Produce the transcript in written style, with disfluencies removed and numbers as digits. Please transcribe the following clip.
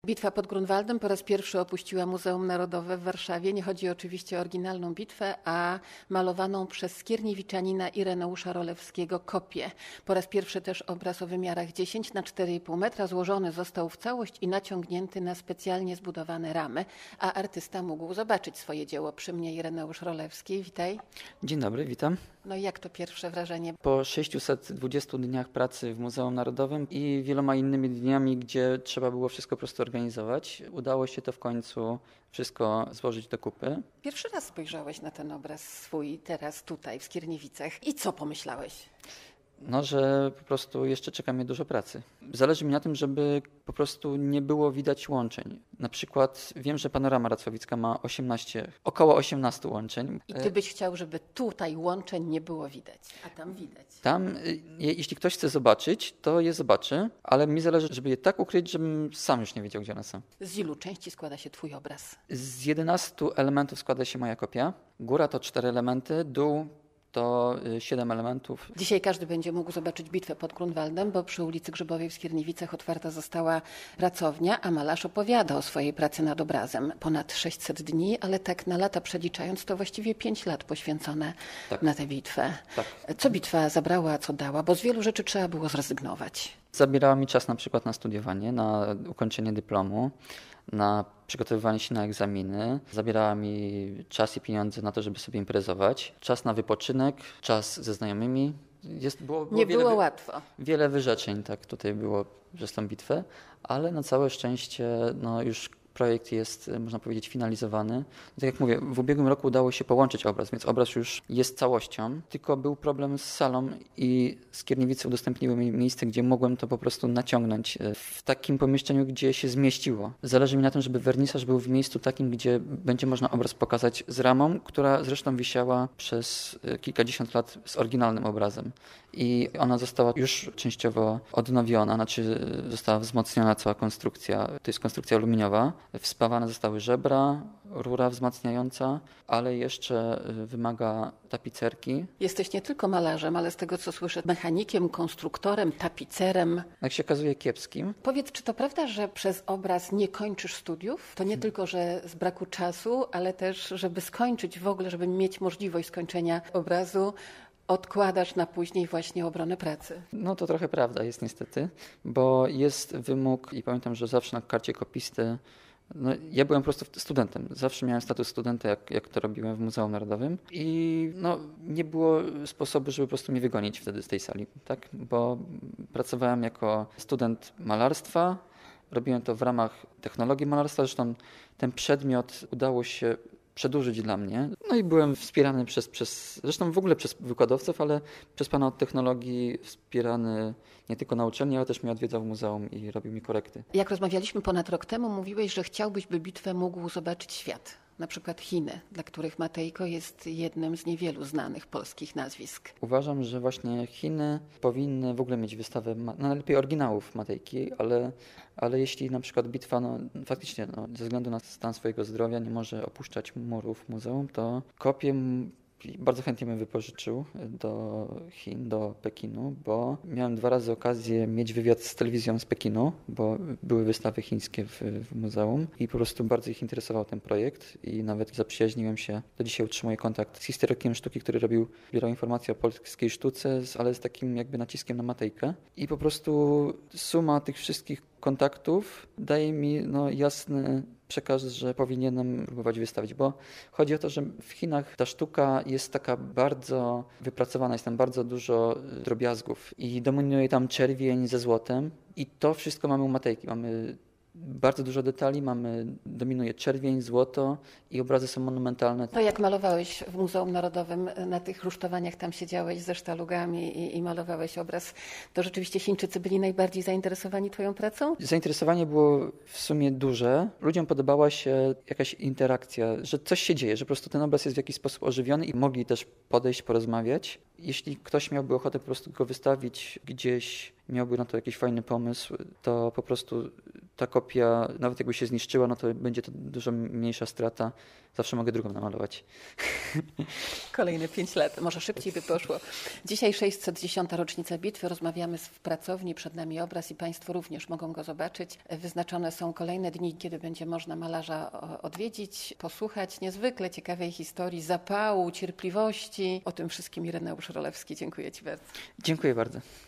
Bitwa pod Grunwaldem po raz pierwszy opuściła Muzeum Narodowe w Warszawie. Nie chodzi oczywiście o oryginalną bitwę, a malowaną przez skierniewiczanina Ireneusza Rolewskiego kopię. Po raz pierwszy też obraz o wymiarach 10 na 4,5 metra złożony został w całość i naciągnięty na specjalnie zbudowane ramy, a artysta mógł zobaczyć swoje dzieło przy mnie. Ireneusz Rolewski, witaj. Dzień dobry, witam. No i jak to pierwsze wrażenie? Po 620 dniach pracy w Muzeum Narodowym i wieloma innymi dniami, gdzie trzeba było wszystko po prostu organizować, udało się to w końcu wszystko złożyć do kupy. Pierwszy raz spojrzałeś na ten obraz swój teraz tutaj w Skierniewicach i co pomyślałeś? No, że po prostu jeszcze czeka mnie dużo pracy. Zależy mi na tym, żeby po prostu nie było widać łączeń. Na przykład wiem, że Panorama Racławicka ma około 18 łączeń. I ty byś chciał, żeby tutaj łączeń nie było widać, a tam widać. Tam, jeśli ktoś chce zobaczyć, to je zobaczy, ale mi zależy, żeby je tak ukryć, żebym sam już nie wiedział, gdzie one są. Z ilu części składa się twój obraz? Z 11 elementów składa się moja kopia. Góra to 4 elementy, dół to 7 elementów. Dzisiaj każdy będzie mógł zobaczyć bitwę pod Grunwaldem, bo przy ulicy Grzybowej w Skierniewicach otwarta została pracownia, a malarz opowiada o swojej pracy nad obrazem. Ponad 600 dni, ale tak na lata przeliczając, to właściwie 5 lat poświęcone na tę bitwę. Tak. Co bitwa zabrała, co dała? Bo z wielu rzeczy trzeba było zrezygnować. Zabierała mi czas na przykład na studiowanie, na ukończenie dyplomu, na przygotowywanie się na egzaminy. Zabierała mi czas i pieniądze na to, żeby sobie imprezować. Czas na wypoczynek, czas ze znajomymi. Nie było łatwo. Wiele wyrzeczeń tak tutaj było przez tą bitwę, ale na całe szczęście już projekt jest, można powiedzieć, finalizowany. Tak jak mówię, w ubiegłym roku udało się połączyć obraz, więc obraz już jest całością, tylko był problem z salą i Skierniewice udostępniły mi miejsce, gdzie mogłem to po prostu naciągnąć w takim pomieszczeniu, gdzie się zmieściło. Zależy mi na tym, żeby wernisaż był w miejscu takim, gdzie będzie można obraz pokazać z ramą, która zresztą wisiała przez kilkadziesiąt lat z oryginalnym obrazem. I ona została już częściowo odnowiona, znaczy została wzmocniona cała konstrukcja. To jest konstrukcja aluminiowa. Wspawane zostały żebra, rura wzmacniająca, ale jeszcze wymaga tapicerki. Jesteś nie tylko malarzem, ale z tego co słyszę, mechanikiem, konstruktorem, tapicerem. Jak się okazuje, kiepskim. Powiedz, czy to prawda, że przez obraz nie kończysz studiów? To nie tylko, że z braku czasu, ale też, żeby skończyć w ogóle, żeby mieć możliwość skończenia obrazu, odkładasz na później właśnie obronę pracy. No to trochę prawda jest niestety, bo jest wymóg i pamiętam, że zawsze na karcie kopisty, ja byłem po prostu studentem. Zawsze miałem status studenta, jak to robiłem w Muzeum Narodowym i nie było sposobu, żeby po prostu mnie wygonić wtedy z tej sali, tak? Bo pracowałem jako student malarstwa, robiłem to w ramach technologii malarstwa, zresztą ten przedmiot udało się przedłużyć dla mnie. No i byłem wspierany zresztą w ogóle przez wykładowców, ale przez pana od technologii wspierany nie tylko na uczelni, ale też mnie odwiedzał w muzeum i robił mi korekty. Jak rozmawialiśmy ponad rok temu, mówiłeś, że chciałbyś, by bitwę mógł zobaczyć świat. Na przykład Chiny, dla których Matejko jest jednym z niewielu znanych polskich nazwisk. Uważam, że właśnie Chiny powinny w ogóle mieć wystawę, najlepiej oryginałów Matejki, ale jeśli na przykład bitwa faktycznie ze względu na stan swojego zdrowia nie może opuszczać murów muzeum, to kopię bardzo chętnie bym wypożyczył do Chin, do Pekinu, bo miałem 2 razy okazję mieć wywiad z telewizją z Pekinu, bo były wystawy chińskie w muzeum i po prostu bardzo ich interesował ten projekt i nawet zaprzyjaźniłem się, do dzisiaj utrzymuję kontakt z historykiem sztuki, który zbierał informacje o polskiej sztuce, ale z takim jakby naciskiem na Matejkę i po prostu suma tych wszystkich kontaktów daje mi jasny przekaz, że powinienem próbować wystawić, bo chodzi o to, że w Chinach ta sztuka jest taka bardzo wypracowana, jest tam bardzo dużo drobiazgów i dominuje tam czerwień ze złotem i to wszystko mamy u Matejki. Mamy bardzo dużo detali, dominuje czerwień, złoto i obrazy są monumentalne. To jak malowałeś w Muzeum Narodowym, na tych rusztowaniach tam siedziałeś ze sztalugami i malowałeś obraz, to rzeczywiście Chińczycy byli najbardziej zainteresowani twoją pracą? Zainteresowanie było w sumie duże. Ludziom podobała się jakaś interakcja, że coś się dzieje, że po prostu ten obraz jest w jakiś sposób ożywiony i mogli też podejść, porozmawiać. Jeśli ktoś miałby ochotę po prostu go wystawić gdzieś miałby na to jakiś fajny pomysł, to po prostu ta kopia, nawet jakby się zniszczyła, no to będzie to dużo mniejsza strata. Zawsze mogę drugą namalować. Kolejne 5 lat, może szybciej by poszło. Dzisiaj 610. rocznica bitwy, rozmawiamy w pracowni, przed nami obraz i Państwo również mogą go zobaczyć. Wyznaczone są kolejne dni, kiedy będzie można malarza odwiedzić, posłuchać niezwykle ciekawej historii, zapału, cierpliwości. O tym wszystkim Ireneusz Rolewski. Dziękuję Ci bardzo. Dziękuję bardzo.